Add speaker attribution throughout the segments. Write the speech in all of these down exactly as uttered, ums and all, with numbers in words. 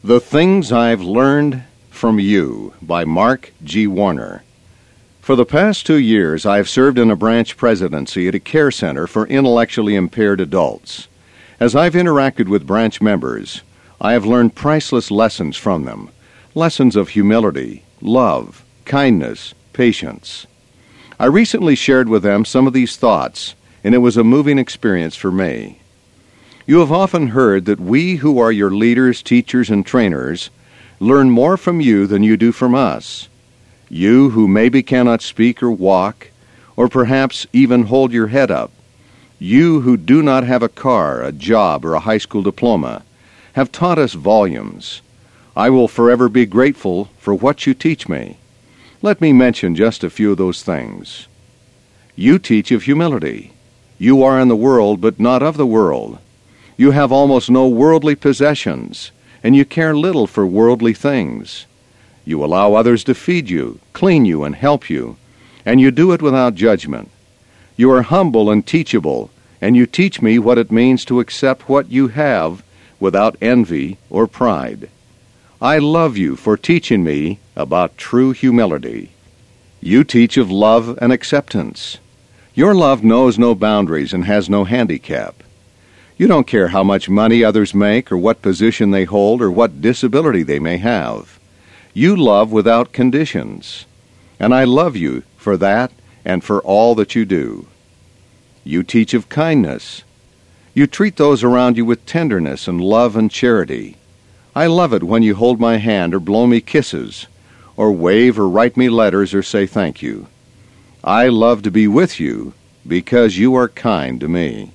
Speaker 1: The Things I've Learned from You by Mark G. Warner. For the past two years, I've served in a branch presidency at a care center for intellectually impaired adults. As I've interacted with branch members, I have learned priceless lessons from them, lessons of humility, love, kindness, patience. I recently shared with them some of these thoughts, and it was a moving experience for me. You have often heard that we who are your leaders, teachers, and trainers learn more from you than you do from us. You who maybe cannot speak or walk, or perhaps even hold your head up. You who do not have a car, a job, or a high school diploma, have taught us volumes. I will forever be grateful for what you teach me. Let me mention just a few of those things. You teach of humility. You are in the world, but not of the world. You have almost no worldly possessions, and you care little for worldly things. You allow others to feed you, clean you, and help you, and you do it without judgment. You are humble and teachable, and you teach me what it means to accept what you have without envy or pride. I love you for teaching me about true humility. You teach of love and acceptance. Your love knows no boundaries and has no handicap. You don't care how much money others make or what position they hold or what disability they may have. You love without conditions, and I love you for that and for all that you do. You teach of kindness. You treat those around you with tenderness and love and charity. I love it when you hold my hand or blow me kisses, or wave or write me letters or say thank you. I love to be with you because you are kind to me.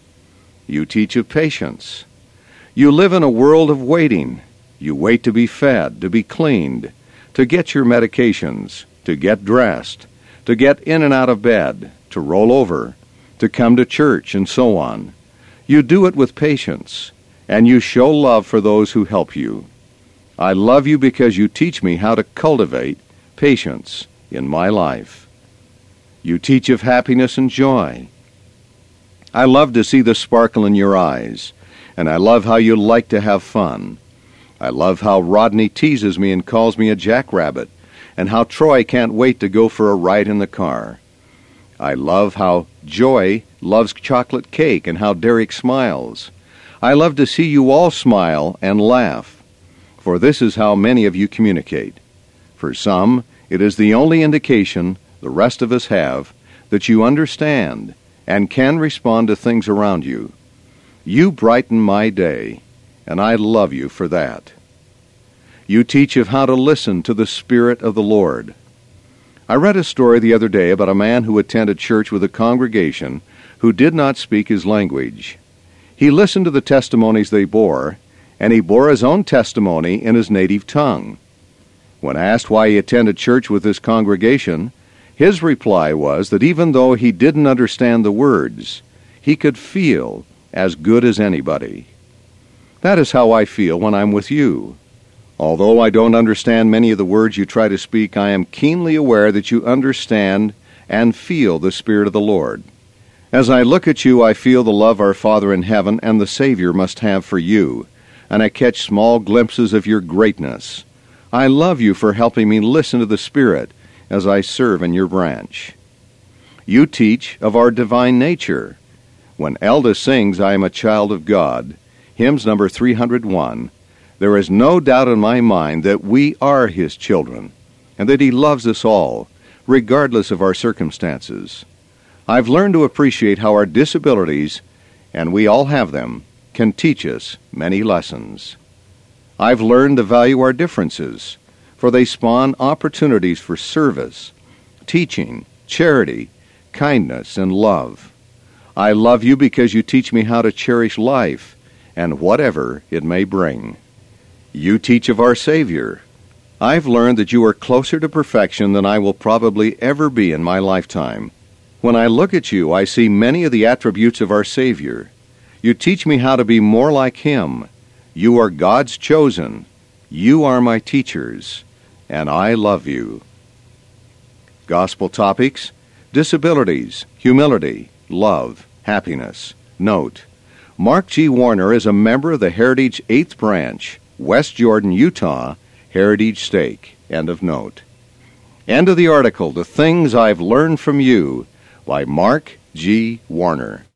Speaker 1: You teach of patience. You live in a world of waiting. You wait to be fed, to be cleaned, to get your medications, to get dressed, to get in and out of bed, to roll over, to come to church, and so on. You do it with patience, and you show love for those who help you. I love you because you teach me how to cultivate patience in my life. You teach of happiness and joy. I love to see the sparkle in your eyes, and I love how you like to have fun. I love how Rodney teases me and calls me a jackrabbit, and how Troy can't wait to go for a ride in the car. I love how Joy loves chocolate cake and how Derek smiles. I love to see you all smile and laugh, for this is how many of you communicate. For some, it is the only indication the rest of us have that you understand and can respond to things around you. You brighten my day, and I love you for that. You teach of how to listen to the Spirit of the Lord. I read a story the other day about a man who attended church with a congregation who did not speak his language. He listened to the testimonies they bore, and he bore his own testimony in his native tongue. When asked why he attended church with this congregation, his reply was that even though he didn't understand the words, he could feel as good as anybody. That is how I feel when I'm with you. Although I don't understand many of the words you try to speak, I am keenly aware that you understand and feel the Spirit of the Lord. As I look at you, I feel the love our Father in heaven and the Savior must have for you, and I catch small glimpses of your greatness. I love you for helping me listen to the Spirit as I serve in your branch. You teach of our divine nature. When Elda sings, I am a child of God, hymns number three hundred one, there is no doubt in my mind that we are His children, and that He loves us all, regardless of our circumstances. I've learned to appreciate how our disabilities, and we all have them, can teach us many lessons. I've learned to value our differences, for they spawn opportunities for service, teaching, charity, kindness, and love. I love you because you teach me how to cherish life and whatever it may bring. You teach of our Savior. I've learned that you are closer to perfection than I will probably ever be in my lifetime. When I look at you, I see many of the attributes of our Savior. You teach me how to be more like Him. You are God's chosen. You are my teachers, and I love you. Gospel topics: disabilities, humility, love, happiness. Note: Mark G. Warner is a member of the Heritage eighth Branch, West Jordan, Utah, heritage stake. End of note. End of the article, The Things I've Learned from You, by Mark G. Warner.